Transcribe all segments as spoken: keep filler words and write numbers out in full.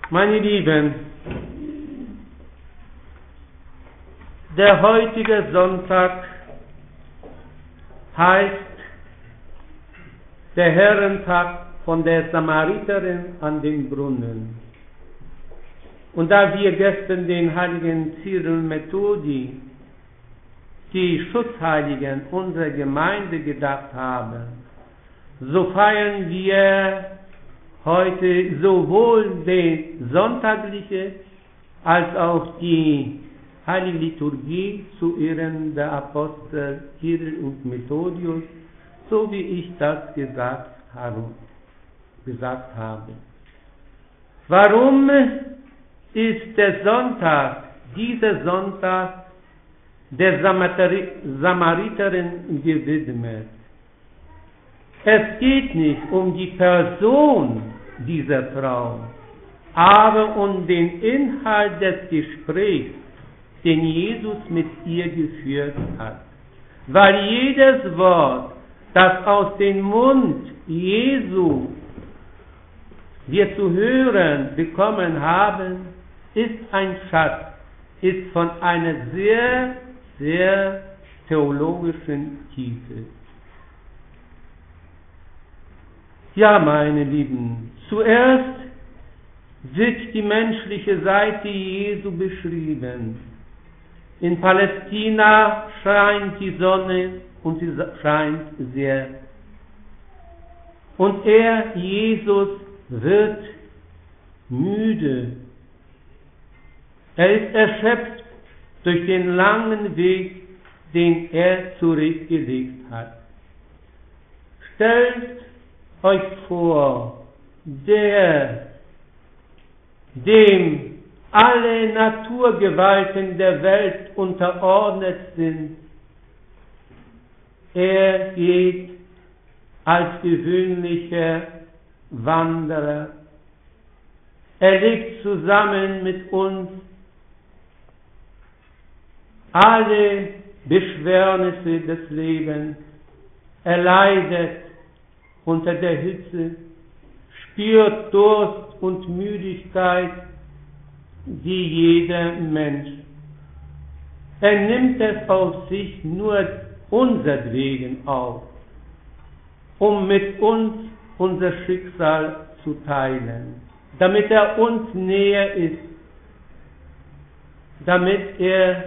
Meine Lieben, der heutige Sonntag heißt der Herrentag von der Samariterin an den Brunnen. Und da wir gestern den heiligen Cyril Methodi, die Schutzheiligen unserer Gemeinde, gedacht haben, so feiern wir heute sowohl die sonntagliche als auch die heilige Liturgie zu Ehren der Apostel Cyril und Methodius, so wie ich das gesagt habe. Gesagt habe. Warum ist der Sonntag, dieser Sonntag, der Samariterin gewidmet? Es geht nicht um die Person dieser Frau, aber um den Inhalt des Gesprächs, den Jesus mit ihr geführt hat. Weil jedes Wort, das aus dem Mund Jesu wir zu hören bekommen haben, ist ein Schatz, ist von einer sehr, sehr theologischen Tiefe. Ja, meine Lieben, zuerst wird die menschliche Seite Jesu beschrieben. In Palästina scheint die Sonne und sie scheint sehr. Und er, Jesus, wird müde. Er ist erschöpft durch den langen Weg, den er zurückgelegt hat. Stellt euch vor, der, dem alle Naturgewalten der Welt unterordnet sind, er geht als gewöhnlicher Wanderer. Er legt zusammen mit uns alle Beschwernisse des Lebens. Er leidet unter der Hitze, spürt Durst und Müdigkeit, wie jeder Mensch. Er nimmt es auf sich nur unseretwegen auf, um mit uns unser Schicksal zu teilen, damit er uns näher ist, damit er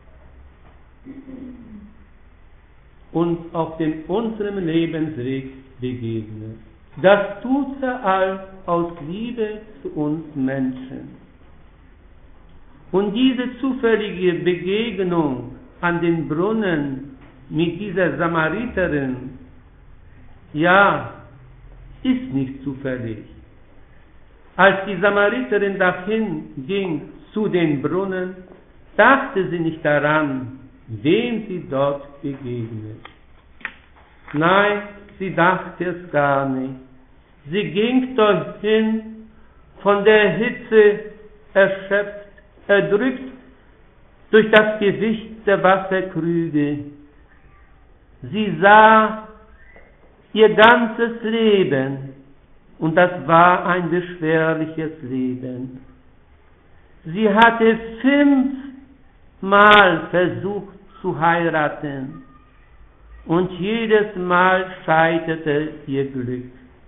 uns auf dem unserem Lebensweg begegnet. Das tut er all aus Liebe zu uns Menschen. Und diese zufällige Begegnung an den Brunnen mit dieser Samariterin, ja, ist nicht zufällig. Als die Samariterin dahin ging zu den Brunnen, dachte sie nicht daran, wem sie dort begegnet. Nein, sie dachte es gar nicht. Sie ging dorthin, von der Hitze erschöpft, erdrückt durch das Gewicht der Wasserkrüge. Sie sah ihr ganzes Leben, und das war ein beschwerliches Leben. Sie hatte fünfmal versucht zu heiraten, und jedes Mal scheiterte ihr Glück.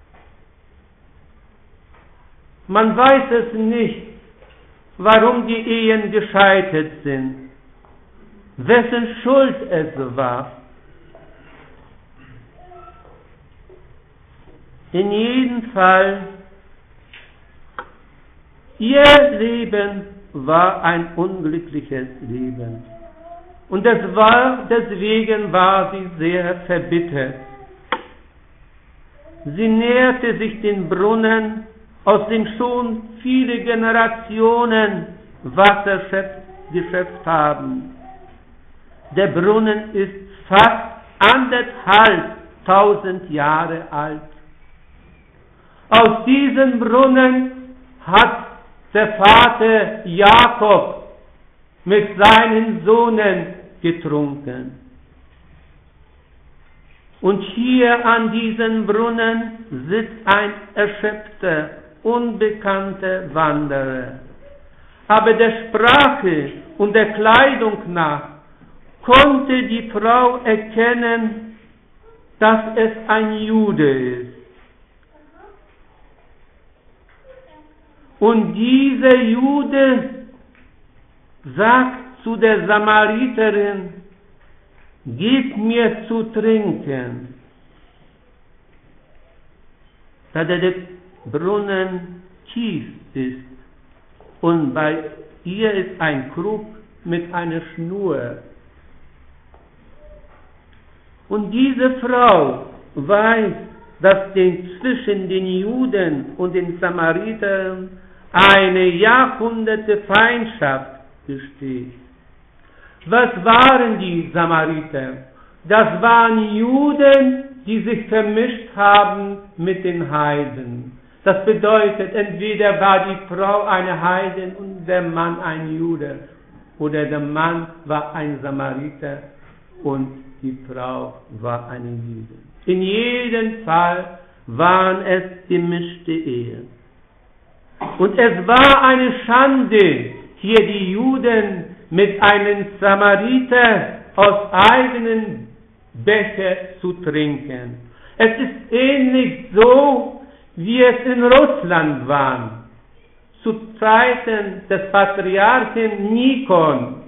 Man weiß es nicht, warum die Ehen gescheitert sind, wessen Schuld es war. In jedem Fall, ihr Leben war ein unglückliches Leben. Und das war, deswegen war sie sehr verbittert. Sie näherte sich den Brunnen, aus dem schon viele Generationen Wasser geschöpft haben. Der Brunnen ist fast anderthalb tausend Jahre alt. Aus diesem Brunnen hat der Vater Jakob mit seinen Söhnen getrunken. Und hier an diesem Brunnen sitzt ein erschöpfter unbekannte Wanderer. Aber der Sprache und der Kleidung nach konnte die Frau erkennen, dass es ein Jude ist. Und dieser Jude sagt zu der Samariterin: Gib mir zu trinken. Da der Brunnen tief ist und bei ihr ist ein Krug mit einer Schnur. Und diese Frau weiß, dass den, zwischen den Juden und den Samaritern eine Jahrhunderte Feindschaft besteht. Was waren die Samariter? Das waren Juden, die sich vermischt haben mit den Heiden. Das bedeutet, entweder war die Frau eine Heidin und der Mann ein Jude, oder der Mann war ein Samariter und die Frau war eine Jüdin. In jedem Fall waren es gemischte Ehen. Und es war eine Schande, hier die Juden mit einem Samariter aus eigenen Becher zu trinken. Es ist ähnlich so, wie es in Russland war, zu Zeiten des Patriarchen Nikon.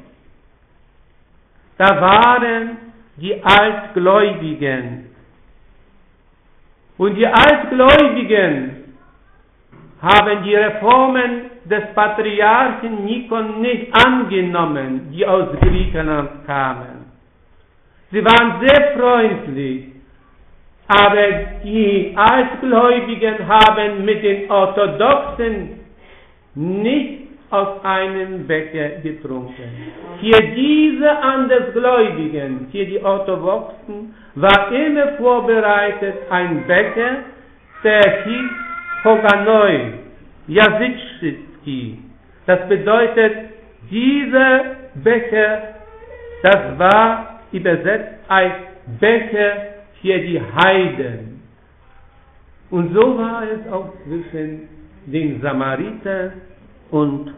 Da waren die Altgläubigen. Und die Altgläubigen haben die Reformen des Patriarchen Nikon nicht angenommen, die aus Griechenland kamen. Sie waren sehr freundlich, aber die Altgläubigen haben mit den Orthodoxen nicht aus einem Becher getrunken. Hier diese Andersgläubigen, hier die Orthodoxen, war immer vorbereitet ein Becher, der hieß Poganoi, Jasitschki. Das bedeutet, dieser Becher, das war übersetzt als Becher für die Heiden. Und so war es auch zwischen den Samaritern und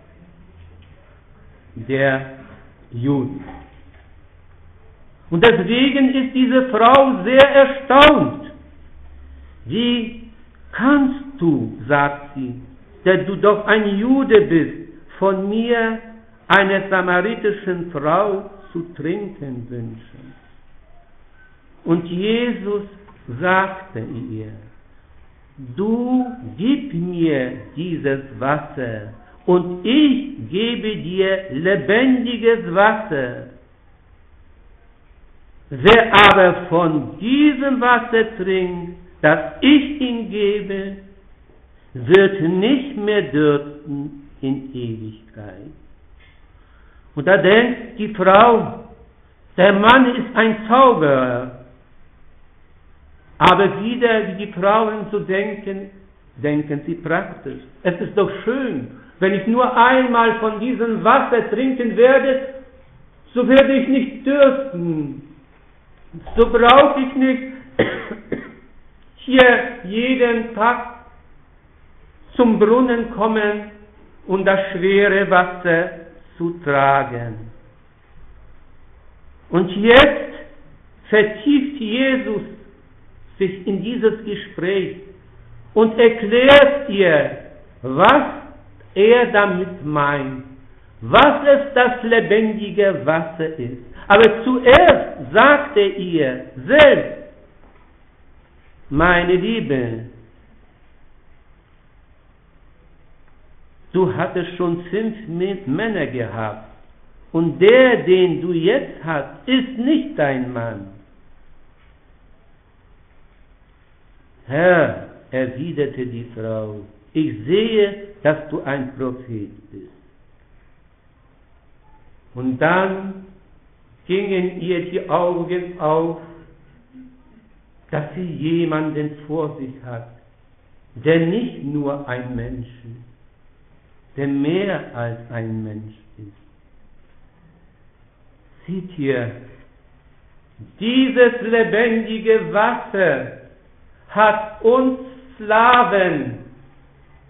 der Juden. Und deswegen ist diese Frau sehr erstaunt. Wie kannst du, sagt sie, der du doch ein Jude bist, von mir, einer samaritischen Frau, zu trinken wünschen? Und Jesus sagte ihr: Du gib mir dieses Wasser, und ich gebe dir lebendiges Wasser. Wer aber von diesem Wasser trinkt, das ich ihm gebe, wird nicht mehr dürsten in Ewigkeit. Und da denkt die Frau, der Mann ist ein Zauberer. Aber wieder, wie die Frauen so denken, denken sie praktisch. Es ist doch schön, wenn ich nur einmal von diesem Wasser trinken werde, so werde ich nicht dürsten. So brauche ich nicht hier jeden Tag zum Brunnen kommen und das schwere Wasser zu tragen. Und jetzt vertieft Jesus sich in dieses Gespräch und erklärt ihr, was er damit meint, was es das lebendige Wasser ist. Aber zuerst sagt er ihr selbst: Meine Liebe, du hattest schon fünf Männer gehabt, und der, den du jetzt hast, ist nicht dein Mann. Herr, erwiderte die Frau, ich sehe, dass du ein Prophet bist. Und dann gingen ihr die Augen auf, dass sie jemanden vor sich hat, der nicht nur ein Mensch ist, der mehr als ein Mensch ist. Seht ihr, dieses lebendige Wasser hat uns Sklaven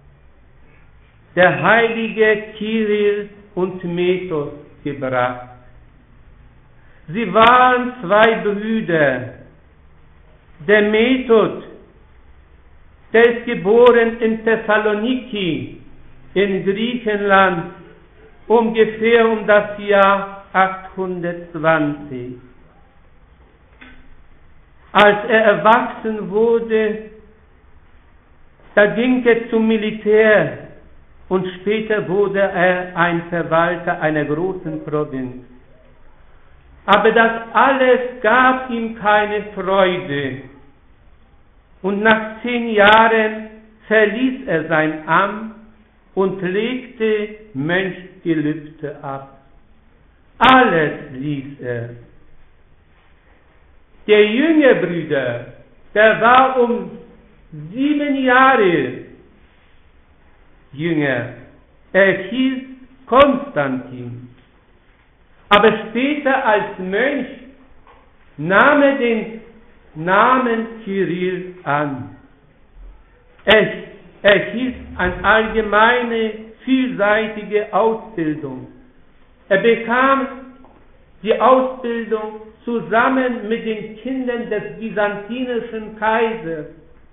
der heilige Kyrill und Method gebracht. Sie waren zwei Brüder. Der Method, der ist geboren in Thessaloniki in Griechenland, ungefähr um das Jahr achthundertzwanzig. Als er erwachsen wurde, da ging er zum Militär und später wurde er ein Verwalter einer großen Provinz. Aber das alles gab ihm keine Freude. Und nach zehn Jahren verließ er sein Amt und legte Mönchgelübde ab. Alles ließ er. Der jüngere Bruder, der war um sieben Jahre jünger. Er hieß Konstantin. Aber später als Mönch nahm er den Namen Kyrill an. Er erhielt eine allgemeine, vielseitige Ausbildung. Er bekam die Ausbildung zusammen mit den Kindern des byzantinischen Kaisers.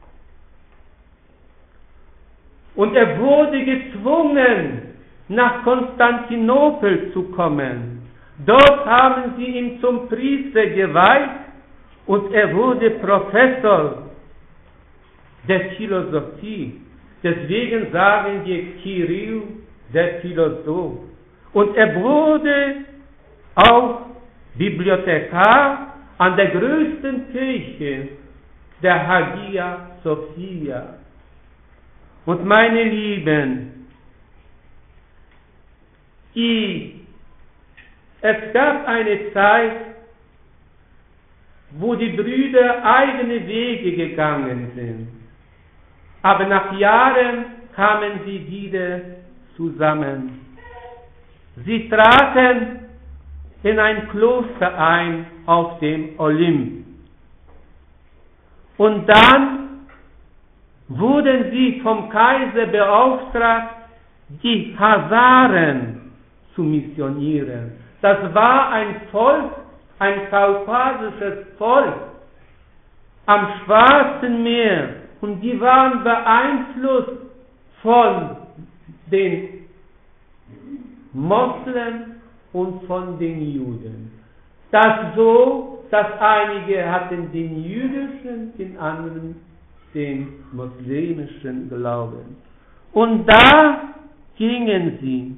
Und er wurde gezwungen, nach Konstantinopel zu kommen. Dort haben sie ihn zum Priester geweiht und er wurde Professor der Philosophie. Deswegen sagen wir Kyrill, der Philosoph. Und er wurde auch Bibliothekar an der größten Kirche, der Hagia Sophia. Und meine Lieben, die, es gab eine Zeit, wo die Brüder eigene Wege gegangen sind. Aber nach Jahren kamen sie wieder zusammen. Sie traten in ein Kloster ein auf dem Olymp. Und dann wurden sie vom Kaiser beauftragt, die Hazaren zu missionieren. Das war ein Volk, ein kaukasisches Volk am Schwarzen Meer. Und die waren beeinflusst von den Moslems und von den Juden. Das so, dass einige hatten den jüdischen, den anderen den muslimischen Glauben. Und da gingen sie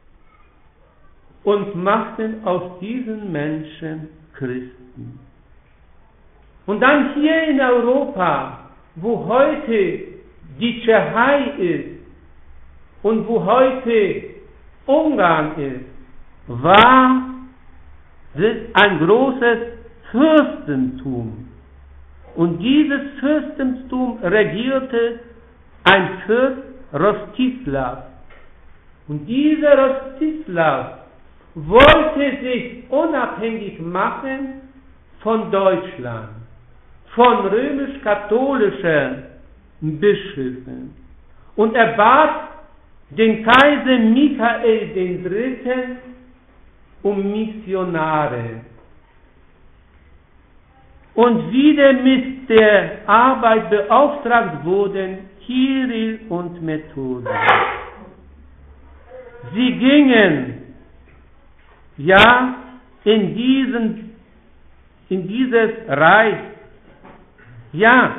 und machten aus diesen Menschen Christen. Und dann hier in Europa, wo heute die Tschechei ist und wo heute Ungarn ist, war ein großes Fürstentum. Und dieses Fürstentum regierte ein Fürst Rostislav. Und dieser Rostislav wollte sich unabhängig machen von Deutschland, von römisch-katholischen Bischöfen. Und er bat den Kaiser Michael der Dritte um Missionare. Und wieder mit der Arbeit beauftragt wurden Kyrill und Methode. Sie gingen ja in diesen, in dieses Reich, ja,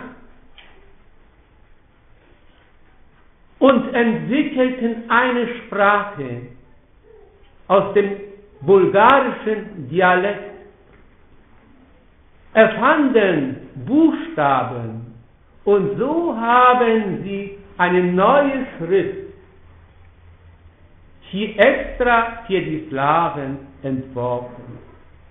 und entwickelten eine Sprache aus dem bulgarischen Dialekt, erfanden Buchstaben und so haben sie eine neue Schrift hier extra für die Slawen entworfen.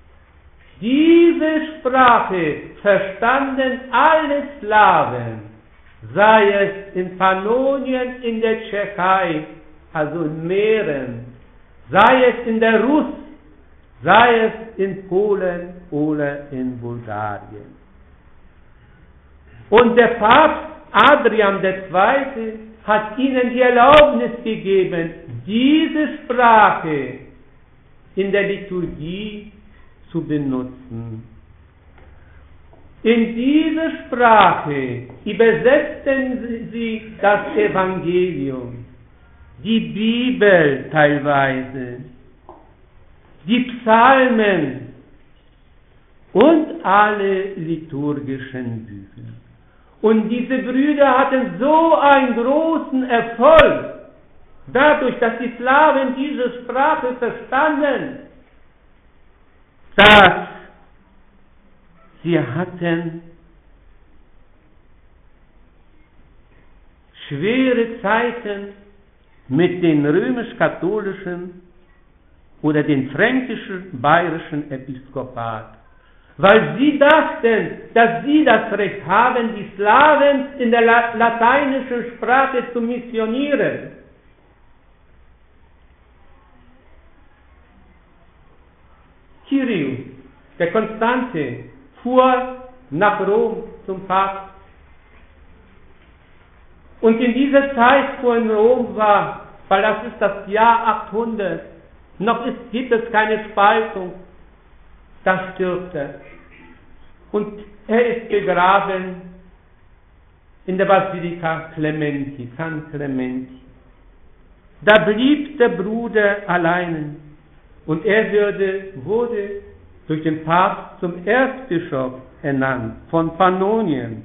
Diese Sprache verstanden alle Slawen, sei es in Pannonien, in der Tschechei, also in Mähren, sei es in der Russ, sei es in Polen oder in Bulgarien. Und der Papst Adrian der Zweite hat ihnen die Erlaubnis gegeben, diese Sprache in der Liturgie zu benutzen. In diese Sprache übersetzten sie das Evangelium, die Bibel teilweise, die Psalmen und alle liturgischen Bücher. Und diese Brüder hatten so einen großen Erfolg, dadurch, dass die Slawen diese Sprache verstanden, dass sie hatten schwere Zeiten mit den römisch-katholischen oder den fränkischen bayerischen Episkopat, weil sie dachten, dass sie das Recht haben, die Slawen in der lateinischen Sprache zu missionieren. Kyrios, der Konstante, fuhr nach Rom zum Papst. Und in dieser Zeit, wo in Rom war, weil das ist das Jahr achthundert, noch ist, gibt es keine Spaltung, da stirbt er. Und er ist begraben in der Basilika Clementi, San Clementi. Da blieb der Bruder allein und er wurde, wurde durch den Papst zum Erzbischof ernannt von Pannonien.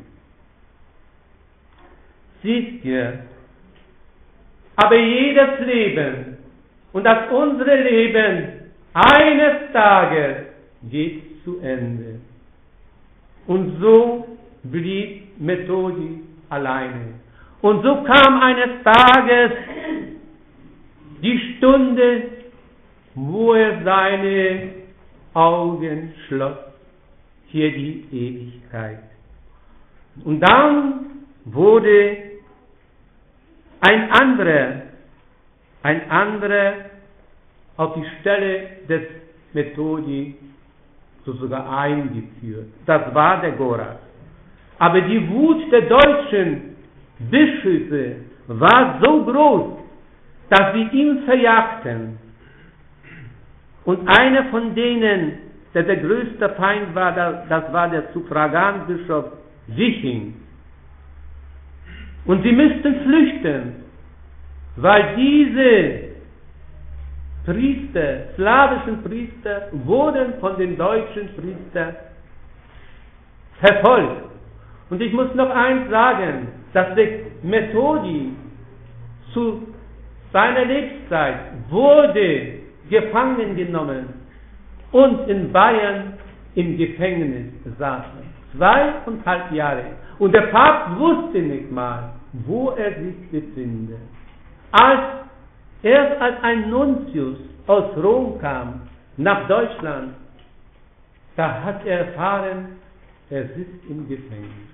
Siehst ihr, aber jedes Leben und das unsere Leben eines Tages geht zu Ende. Und so blieb Methodi alleine. Und so kam eines Tages die Stunde, wo er seine Augen schloss, hier die Ewigkeit. Und dann wurde ein anderer, ein anderer auf die Stelle des Methodi sogar eingeführt. Das war der Goraz. Aber die Wut der deutschen Bischöfe war so groß, dass sie ihn verjagten. Und einer von denen, der der größte Feind war, das war der Suffraganbischof Wiching. Und sie müssten flüchten, weil diese Priester, slawischen Priester, wurden von den deutschen Priestern verfolgt. Und ich muss noch eins sagen, dass der Methodi zu seiner Lebenszeit wurde gefangen genommen und in Bayern im Gefängnis saß. Zweieinhalb Jahre. Und der Papst wusste nicht mal, wo er sich befindet. Als erst als ein Nuntius aus Rom kam, nach Deutschland, da hat er erfahren, er sitzt im Gefängnis.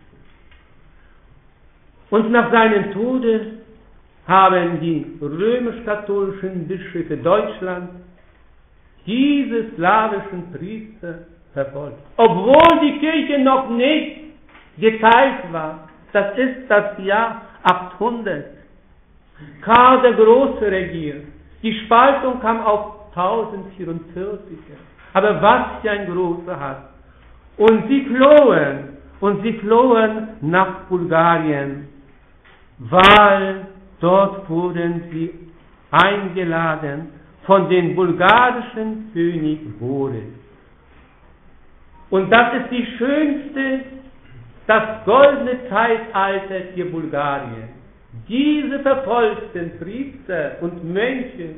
Und nach seinem Tode haben die römisch-katholischen Bischöfe Deutschlands diese slawischen Priester verfolgt. Obwohl die Kirche noch nicht geteilt war. Das ist das Jahr achthundert. Karl der Große regiert. Die Spaltung kam auf tausendvierundvierzig. Aber was für ein großer hat. Und sie flohen. Und sie flohen nach Bulgarien. Weil dort wurden sie eingeladen von den bulgarischen König Boris. Und das ist die schönste, das goldene Zeitalter für Bulgarien. Diese verfolgten Priester und Mönche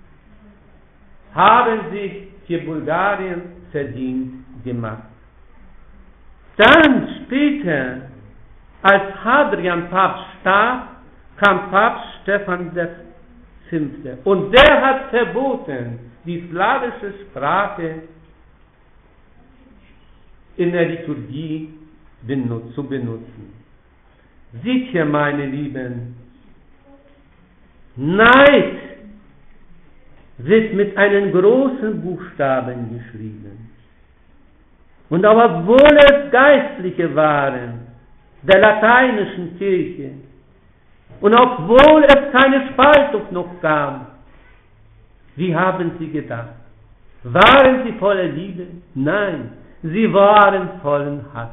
haben sich für Bulgarien verdient gemacht. Dann später, als Hadrian Papst starb, kam Papst Stephan der Fünfte. Und der hat verboten, die slawische Sprache in der Liturgie benut- zu benutzen. Seht ihr, meine Lieben, Neid wird mit einem großen Buchstaben geschrieben. Und auch obwohl es Geistliche waren, der lateinischen Kirche, Und obwohl es keine Spaltung noch gab, wie haben sie gedacht? Waren sie voller Liebe? Nein, sie waren vollen Hass.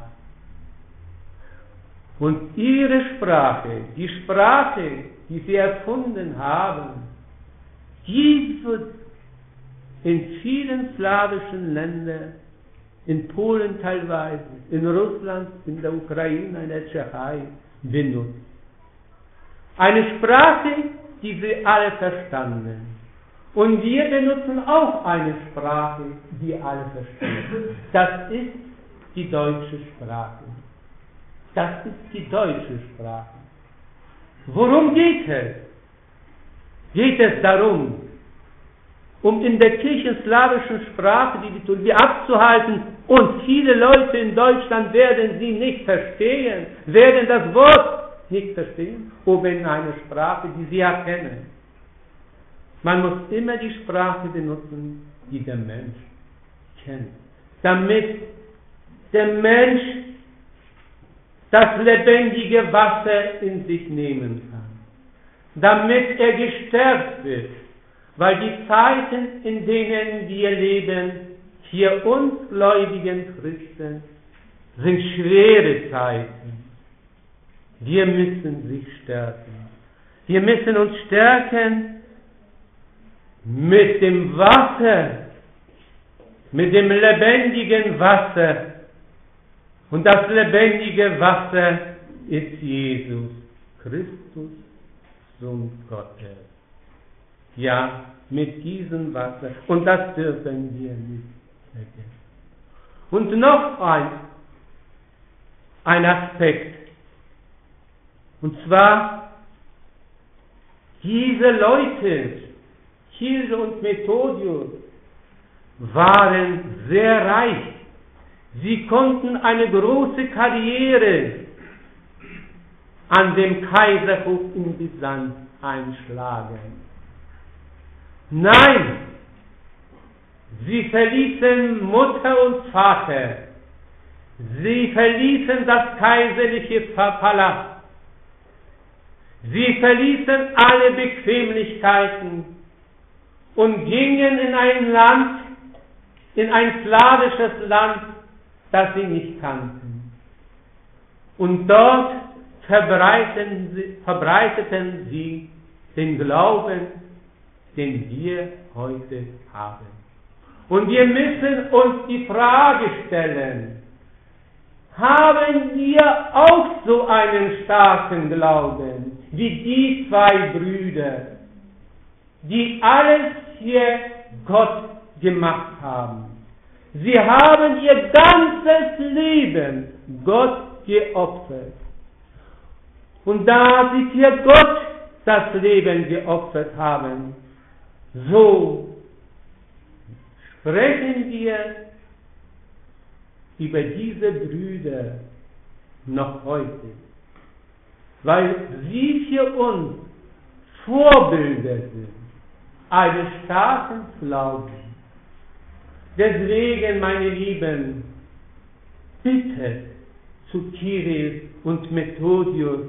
Und ihre Sprache, die Sprache, die sie erfunden haben, die wird in vielen slawischen Ländern, in Polen teilweise, in Russland, in der Ukraine, in der Tschechei benutzt. Eine Sprache, die sie alle verstanden. Und wir benutzen auch eine Sprache, die alle verstehen. Das ist die deutsche Sprache. Das ist die deutsche Sprache. Worum geht es? Geht es darum, um in der kirchenslawischen Sprache die Liturgie abzuhalten, und viele Leute in Deutschland werden sie nicht verstehen, werden das Wort nicht verstehen, oder in einer Sprache, die sie erkennen. Man muss immer die Sprache benutzen, die der Mensch kennt, damit der Mensch das lebendige Wasser in sich nehmen kann, damit er gestärkt wird, weil die Zeiten, in denen wir leben, für uns gläubigen Christen, sind schwere Zeiten. Wir müssen sich stärken. Wir müssen uns stärken mit dem Wasser, mit dem lebendigen Wasser. Und das lebendige Wasser ist Jesus Christus, Sohn Gottes. Ja, mit diesem Wasser. Und das dürfen wir nicht vergessen. Und noch ein, ein Aspekt. Und zwar, diese Leute, Cyril und Methodius, waren sehr reich. Sie konnten eine große Karriere an dem Kaiserhof in Byzanz einschlagen. Nein, sie verließen Mutter und Vater. Sie verließen das kaiserliche Palast. Sie verließen alle Bequemlichkeiten und gingen in ein Land, in ein slawisches Land, das sie nicht kannten. Und dort verbreiteten sie, verbreiteten sie den Glauben, den wir heute haben. Und wir müssen uns die Frage stellen, haben wir auch so einen starken Glauben wie die zwei Brüder, die alles für Gott gemacht haben? Sie haben ihr ganzes Leben Gott geopfert. Und da sie für Gott das Leben geopfert haben, so sprechen wir über diese Brüder noch heute, weil sie für uns Vorbilder sind eines starken Glaubens. Deswegen, meine Lieben, bitte zu Cyril und Methodius,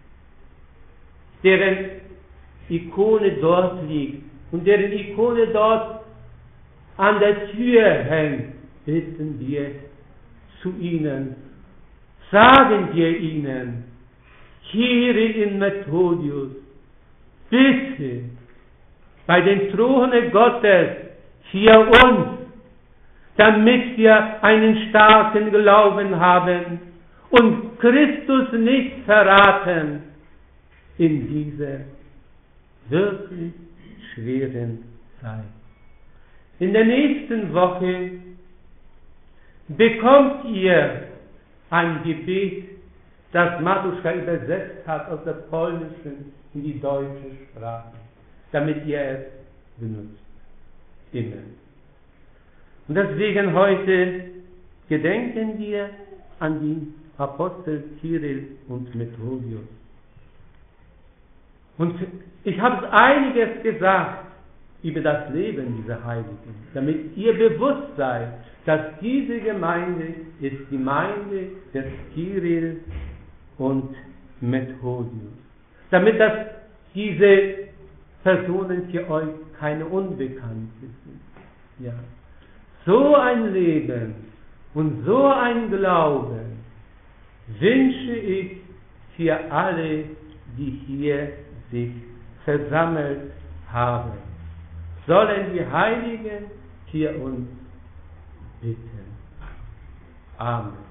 deren Ikone dort liegt und deren Ikone dort an der Tür hängt, bitten wir zu ihnen, sagen wir ihnen, Cyril und Methodius, bitte bei den Throne Gottes für uns, damit wir einen starken Glauben haben und Christus nicht verraten in dieser wirklich schweren Zeit. In der nächsten Woche bekommt ihr ein Gebet, das Matuszka übersetzt hat aus der polnischen in die deutsche Sprache, damit ihr es benutzt. Immer. Und deswegen heute gedenken wir an die Apostel Cyril und Methodius. Und ich habe einiges gesagt über das Leben dieser Heiligen, damit ihr bewusst seid, dass diese Gemeinde ist die Gemeinde des Cyril und Methodius. damit das diese Personen für euch keine Unbekannte sind. Ja. So ein Leben und so ein Glaube wünsche ich für alle, die hier sich versammelt haben. Sollen die Heiligen für uns bitten. Amen.